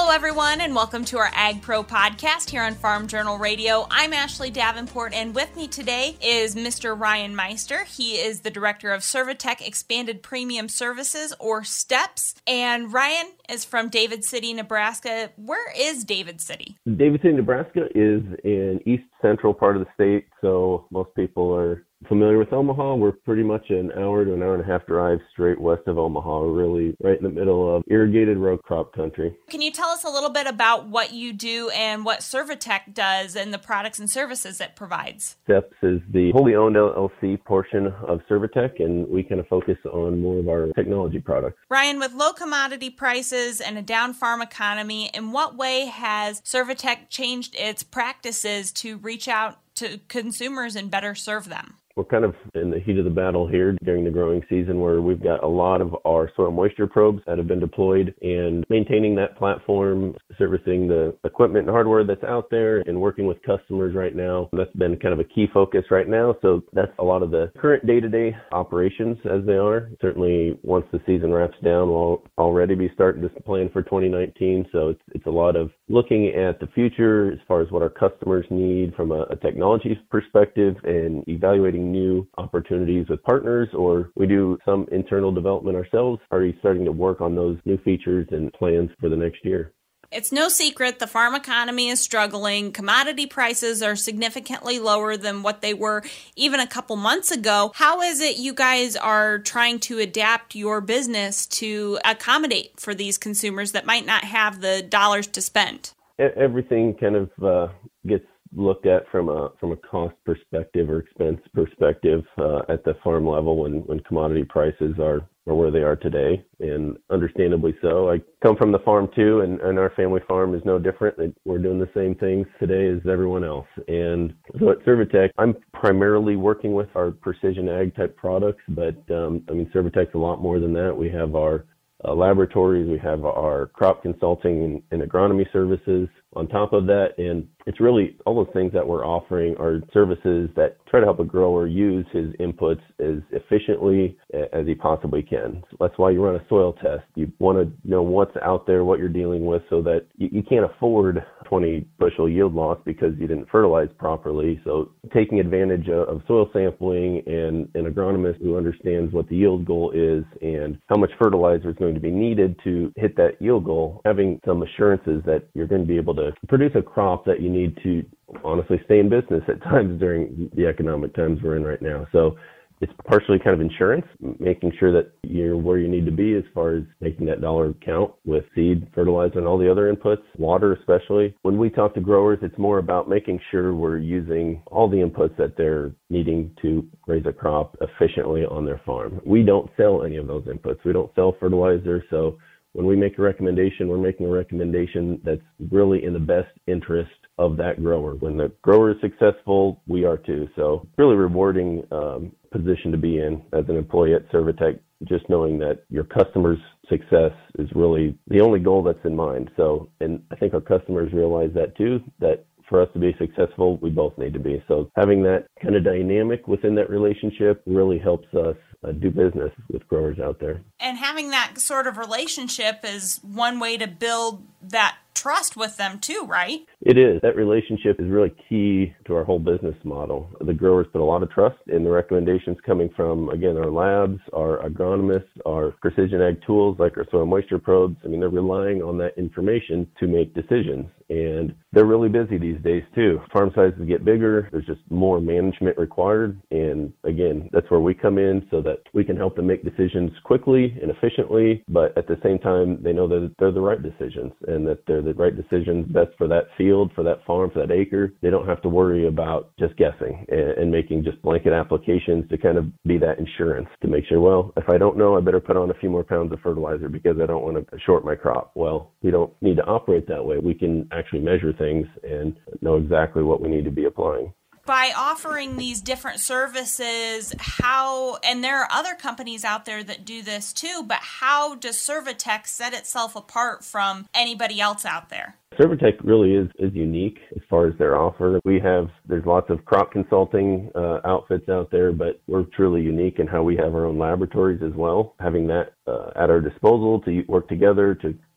Hello, everyone, and welcome to our Ag Pro podcast here on Farm Journal Radio. I'm Ashley Davenport, and with me today is Mr. Ryan Meister. He is the Director of Servitech Expanded Premium Services, or STEPS. And Ryan is from David City, Nebraska. Where is David City? David City, Nebraska is in east central part of the state, so most people are familiar with Omaha. We're pretty much an hour to an hour and a half drive straight west of Omaha. We're really right in the middle of irrigated row crop country. Can you tell us a little bit about what you do and what Servitech does and the products and services it provides? STEPS is the wholly owned LLC portion of Servitech, and we kind of focus on more of our technology products. Ryan, with low commodity prices and a down farm economy, in what way has Servitech changed its practices to reach out to consumers and better serve them? We're kind of in the heat of the battle here during the growing season, where we've got a lot of our soil moisture probes that have been deployed, and maintaining that platform, servicing the equipment and hardware that's out there, and working with customers right now. That's been kind of a key focus right now. So that's a lot of the current day-to-day operations as they are. Certainly once the season wraps down, we'll already be starting to plan for 2019. So it's a lot of looking at the future as far as what our customers need from a technology perspective, and evaluating new opportunities with partners, or we do some internal development ourselves, already starting to work on those new features and plans for the next year. It's no secret the farm economy is struggling. Commodity prices are significantly lower than what they were even a couple months ago. How is it you guys are trying to adapt your business to accommodate for these consumers that might not have the dollars to spend? Everything kind of gets looked at from a cost perspective or expense perspective at the farm level when commodity prices are where they are today, and understandably so. I come from the farm too, and our family farm is no different. We're doing the same things today as everyone else. And so at Servitech, I'm primarily working with our precision ag type products, but Servitech's a lot more than that. We have our laboratories, we have our crop consulting and agronomy services on top of that, and it's really all those things that we're offering are services that try to help a grower use his inputs as efficiently as he possibly can. So that's why you run a soil test. You want to know what's out there, what you're dealing with, so that you can't afford 20 bushel yield loss because you didn't fertilize properly. So taking advantage of soil sampling and an agronomist who understands what the yield goal is and how much fertilizer is going to be needed to hit that yield goal, having some assurances that you're going to be able to produce a crop that you need to honestly stay in business at times during the economic times we're in right now. So it's partially kind of insurance, making sure that you're where you need to be as far as making that dollar count with seed, fertilizer, and all the other inputs, water especially. When we talk to growers, it's more about making sure we're using all the inputs that they're needing to raise a crop efficiently on their farm. We don't sell any of those inputs. We don't sell fertilizer, so when we make a recommendation, we're making a recommendation that's really in the best interest of that grower. When the grower is successful, we are too. So really rewarding position to be in as an employee at Servitech, just knowing that your customer's success is really the only goal that's in mind. So, and I think our customers realize that too, that for us to be successful, we both need to be. So having that kind of dynamic within that relationship really helps us do business with growers out there. And having that sort of relationship is one way to build that trust with them too, right? It is. That relationship is really key to our whole business model. The growers put a lot of trust in the recommendations coming from, again, our labs, our agronomists, our precision ag tools like our soil moisture probes. I mean, they're relying on that information to make decisions. And they're really busy these days too. Farm sizes get bigger. There's just more management required. And again, that's where we come in so that we can help them make decisions quickly and efficiently, but at the same time, they know that they're the right decisions and that they're the right decisions best for that field, for that farm, for that acre. They don't have to worry about just guessing and making just blanket applications to kind of be that insurance to make sure, well, if I don't know, I better put on a few more pounds of fertilizer because I don't want to short my crop. Well, we don't need to operate that way. We can actually measure things and know exactly what we need to be applying. By offering these different services, and there are other companies out there that do this too, but how does Servitech set itself apart from anybody else out there? Servitech really is unique as far as their offer. There's lots of crop consulting outfits out there, but we're truly unique in how we have our own laboratories as well. Having that at our disposal to work together to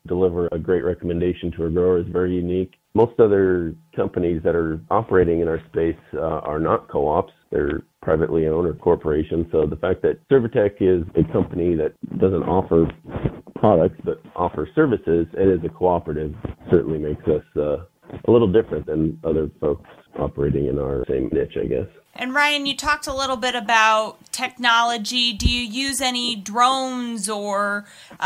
deliver a great recommendation to a grower is very unique. Most other companies that are operating in our space are not co-ops. They're privately owned or corporations. So the fact that Servitech is a company that doesn't offer products but offers services and is a cooperative certainly makes us a little different than other folks operating in our same niche, I guess. And Ryan, you talked a little bit about technology. Do you use any drones or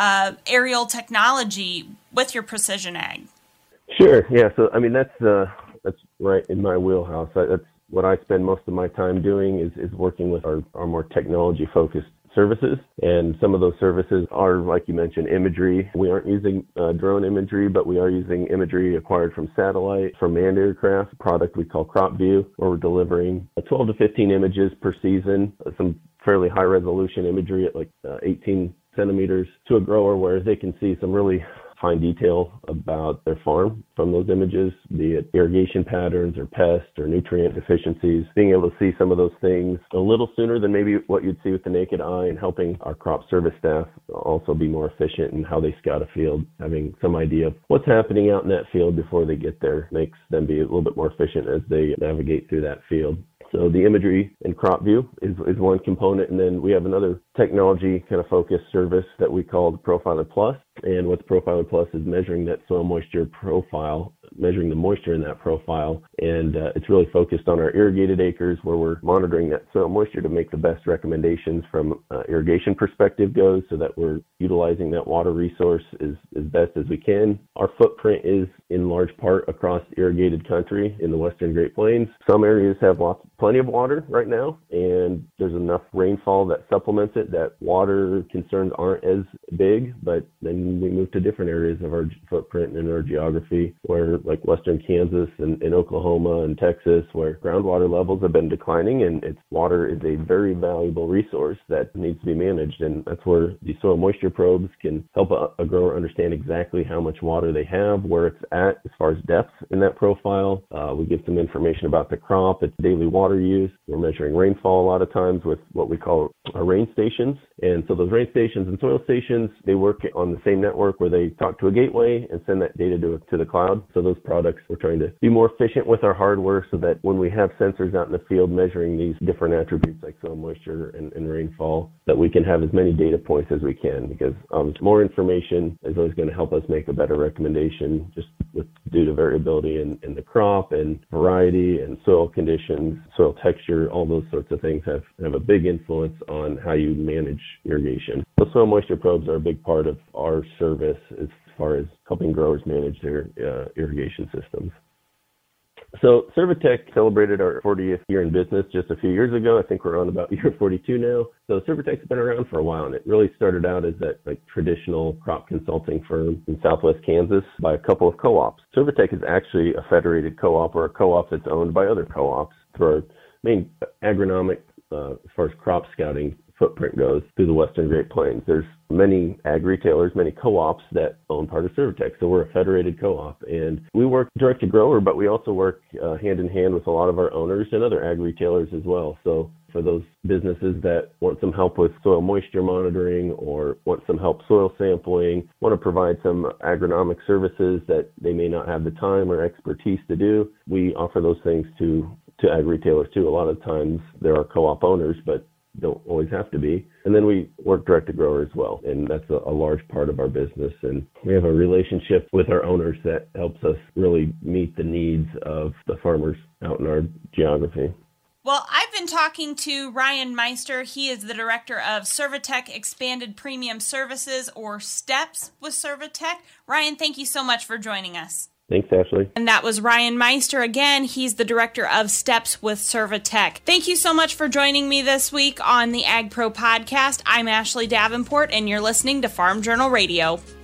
aerial technology with your precision ag? Sure. Yeah. So, I mean, that's right in my wheelhouse. That's what I spend most of my time doing is working with our more technology-focused services. And some of those services are, like you mentioned, imagery. We aren't using drone imagery, but we are using imagery acquired from satellite, from manned aircraft, a product we call CropView, where we're delivering 12 to 15 images per season, some fairly high-resolution imagery at like 18 centimeters to a grower where they can see some really fine detail about their farm from those images, be it irrigation patterns or pests or nutrient deficiencies, being able to see some of those things a little sooner than maybe what you'd see with the naked eye, and helping our crop service staff also be more efficient in how they scout a field. Having some idea of what's happening out in that field before they get there makes them be a little bit more efficient as they navigate through that field. So the imagery in CropView is one component, and then we have another technology kind of focused service that we call Profiler Plus. And what the Profiler Plus is measuring that soil moisture profile, measuring the moisture in that profile. And it's really focused on our irrigated acres where we're monitoring that soil moisture to make the best recommendations from irrigation perspective goes, so that we're utilizing that water resource as best as we can. Our footprint is in large part across irrigated country in the Western Great Plains. Some areas have plenty of water right now, and there's enough rainfall that supplements it, that water concerns aren't as big. But then we move to different areas of our footprint and our geography, where like Western Kansas and Oklahoma and Texas, where groundwater levels have been declining, and water is a very valuable resource that needs to be managed. And that's where the soil moisture probes can help a grower understand exactly how much water they have, where it's at as far as depth in that profile. We give some information about the crop, its daily water use. We're measuring rainfall a lot of times with what we call our rain stations. And so those rain stations and soil stations, they work on the same network where they talk to a gateway and send that data to the cloud. So those products, we're trying to be more efficient with our hardware so that when we have sensors out in the field measuring these different attributes like soil moisture and rainfall, that we can have as many data points as we can, because more information is always going to help us make a better recommendation, just due to variability in the crop and variety and soil conditions, soil texture. All those sorts of things have a big influence on how you manage irrigation. So soil moisture probes are a big part of our service as far as helping growers manage their irrigation systems. So Servitech celebrated our 40th year in business just a few years ago. I think we're on about year 42 now. So Servitech's been around for a while, and it really started out as that traditional crop consulting firm in Southwest Kansas by a couple of co-ops. Servitech is actually a federated co-op, or a co-op that's owned by other co-ops through our main agronomic, as far as crop scouting footprint goes, through the Western Great Plains. There's many ag retailers, many co-ops that own part of Servitech. So we're a federated co-op, and we work direct to grower, but we also work hand in hand with a lot of our owners and other ag retailers as well. So for those businesses that want some help with soil moisture monitoring, or want some help soil sampling, want to provide some agronomic services that they may not have the time or expertise to do, we offer those things to ag retailers too. A lot of times there are co-op owners, but don't always have to be. And then we work direct to grower as well. And that's a large part of our business. And we have a relationship with our owners that helps us really meet the needs of the farmers out in our geography. Well, I've been talking to Ryan Meister. He is the director of Servitech Expanded Premium Services, or STEPS, with Servitech. Ryan, thank you so much for joining us. Thanks, Ashley. And that was Ryan Meister. Again, he's the director of STEPS with Servitech. Thank you so much for joining me this week on the Ag Pro Podcast. I'm Ashley Davenport, and you're listening to Farm Journal Radio.